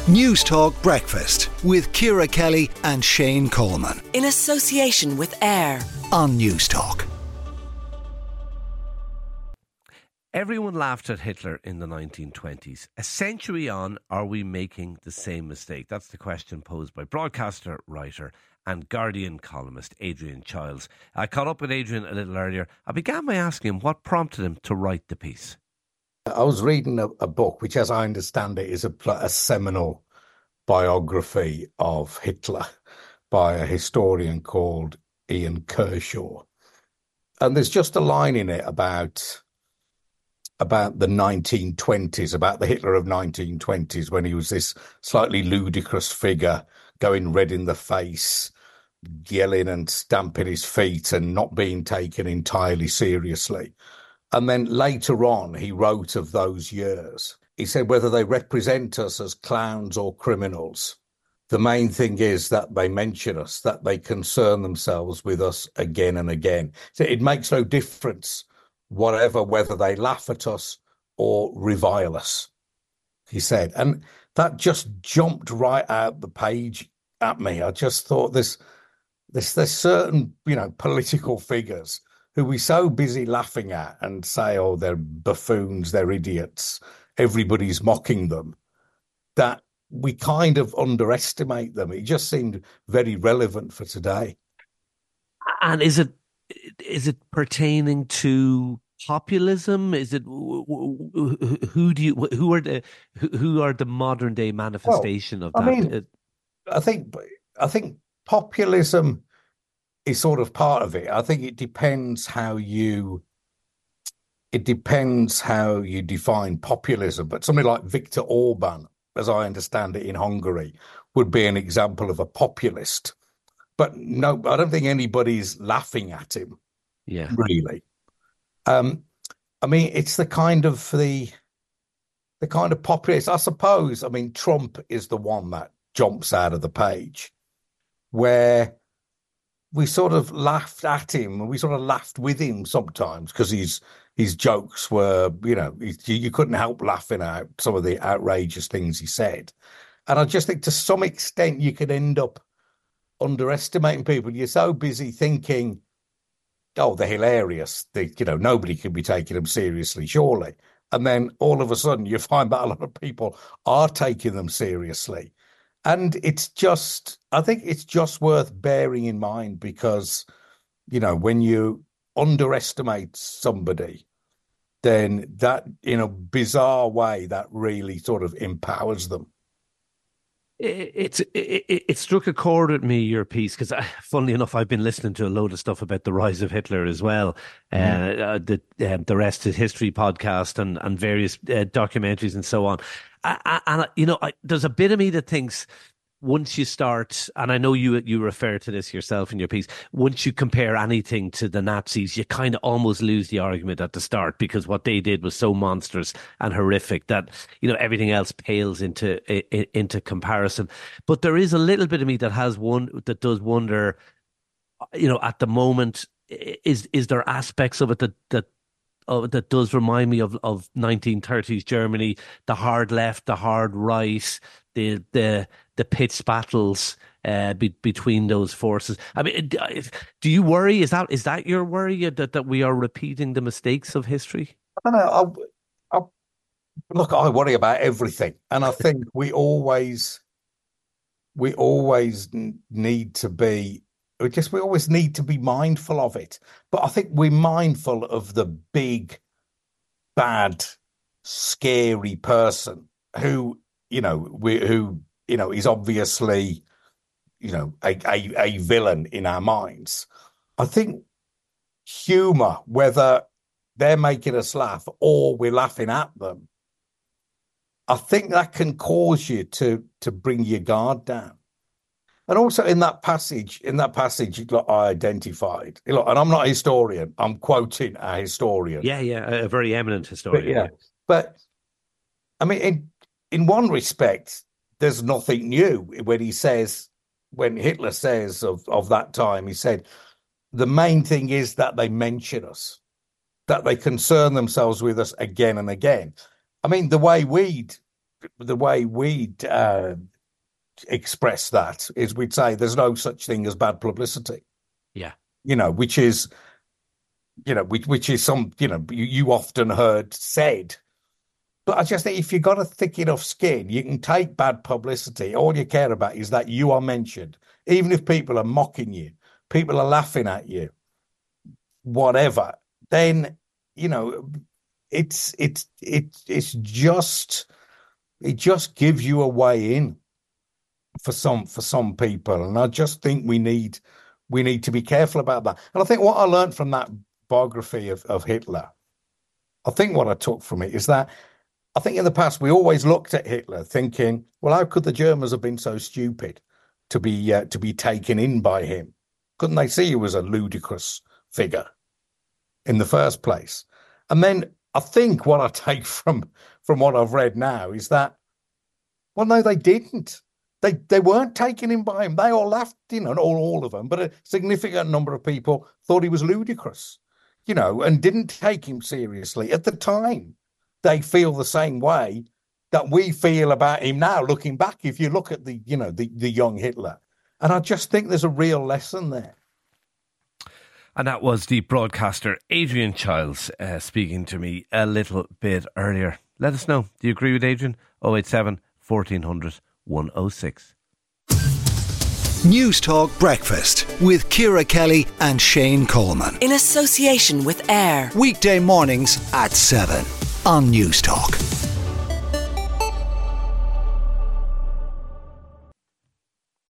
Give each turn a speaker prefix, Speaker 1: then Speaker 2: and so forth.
Speaker 1: News Talk Breakfast with Ciara Kelly and Shane Coleman.
Speaker 2: In association with AIR
Speaker 1: On News Talk.
Speaker 3: Everyone laughed at Hitler in the 1920s. A century on, are we making the same mistake? That's the question posed by broadcaster, writer and Guardian columnist Adrian Chiles. I caught up with Adrian a little earlier. I began by asking him what prompted him to write the piece.
Speaker 4: I was reading a book, which, as I understand it, is a seminal biography of Hitler by a historian called Ian Kershaw. And there's just a line in it about the 1920s, about the Hitler of 1920s, when he was this slightly ludicrous figure, going red in the face, yelling and stamping his feet and not being taken entirely seriously. And then later on, he wrote of those years. He said, whether they represent us as clowns or criminals, the main thing is that they mention us, that they concern themselves with us again and again. So it makes no difference, whether they laugh at us or revile us, he said. And that just jumped right out the page at me. I just thought there's certain, political figures who we're so busy laughing at and say, oh, they're buffoons, they're idiots, everybody's mocking them, that we kind of underestimate them. It just seemed very relevant for today.
Speaker 3: And is it pertaining to populism? Is it who are the modern day manifestation of that?
Speaker 4: I think populism is sort of part of it. I think it depends how you define populism. But somebody like Viktor Orban, as I understand it, in Hungary, would be an example of a populist. But no, I don't think anybody's laughing at him.
Speaker 3: Yeah,
Speaker 4: really. It's the kind of populist, I suppose. Trump is the one that jumps out of the page, where we sort of laughed at him and we sort of laughed with him sometimes because his jokes were, you couldn't help laughing at some of the outrageous things he said. And I just think to some extent you could end up underestimating people. You're so busy thinking, oh, they're hilarious. Nobody can be taking them seriously, surely. And then all of a sudden you find that a lot of people are taking them seriously. And I think it's just worth bearing in mind because, when you underestimate somebody, then that, in a bizarre way, that really sort of empowers them.
Speaker 3: It struck a chord with me, your piece, because funnily enough, I've been listening to a load of stuff about the rise of Hitler as well. The Rest is History podcast and various documentaries and so on. And there's a bit of me that thinks once you start, and I know you refer to this yourself in your piece, once you compare anything to the Nazis, you kind of almost lose the argument at the start because what they did was so monstrous and horrific that, everything else pales into comparison. But there is a little bit of me that does wonder, at the moment, is there aspects of it that does remind me of 1930s Germany, the hard left, the hard right, the pitched battles between those forces. Do you worry? Is that your worry that we are repeating the mistakes of history?
Speaker 4: I don't know. Look, I worry about everything, and I think we always need to be. We always need to be mindful of it. But I think we're mindful of the big, bad, scary person who, is obviously, a villain in our minds. I think humor, whether they're making us laugh or we're laughing at them, I think that can cause you to bring your guard down. And also in that passage, I identified, and I'm not a historian, I'm quoting a historian.
Speaker 3: Yeah, a very eminent historian.
Speaker 4: But in one respect, there's nothing new when Hitler says of that time, he said, the main thing is that they mention us, that they concern themselves with us again and again. The way we'd the way we'd express that is we'd say there's no such thing as bad publicity.
Speaker 3: Yeah.
Speaker 4: Which is some, you often heard said. But I just think if you've got a thick enough skin, you can take bad publicity. All you care about is that you are mentioned. Even if people are mocking you, people are laughing at you, whatever, then, it just gives you a way in for some people. And I just think we need to be careful about that. And I think what I learned from that biography of Hitler, I think what I took from it is that I think in the past we always looked at Hitler thinking, well, how could the Germans have been so stupid to be taken in by him? Couldn't they see he was a ludicrous figure in the first place? And then I think what I take from what I've read now is that, well, no, they didn't. They weren't taken in by him. They all laughed, not all of them, but a significant number of people thought he was ludicrous, and didn't take him seriously at the time. They feel the same way that we feel about him now, looking back, if you look at the young Hitler. And I just think there's a real lesson there.
Speaker 3: And that was the broadcaster Adrian Childs speaking to me a little bit earlier. Let us know. Do you agree with Adrian? 087 1400 106.
Speaker 1: News Talk Breakfast with Ciara Kelly and Shane Coleman.
Speaker 2: In association with AIR.
Speaker 1: Weekday mornings at 7 on News Talk.